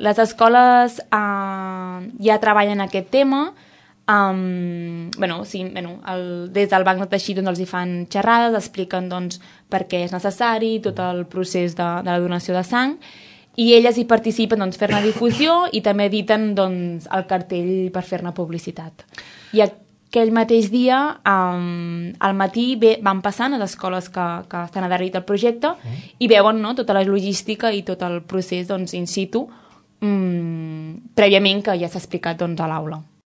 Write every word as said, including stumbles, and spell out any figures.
les escoles uh, ja treballen aquest tema. Um, bueno, sí, bueno, el, des del Banc de Teixit doncs, els hi fan xerrades, expliquen doncs, per què és necessari tot el procés de, de la donació de sang, i elles hi participen doncs, fer-ne difusió i també editen doncs, el cartell per fer-ne publicitat. I aquell mateix dia, um, al matí, ve, van passant a les escoles que, que estan adherits al projecte mm. i veuen no, tota la logística i tot el procés doncs, in situ, um, prèviament que ja s'ha explicat doncs, a l'aula.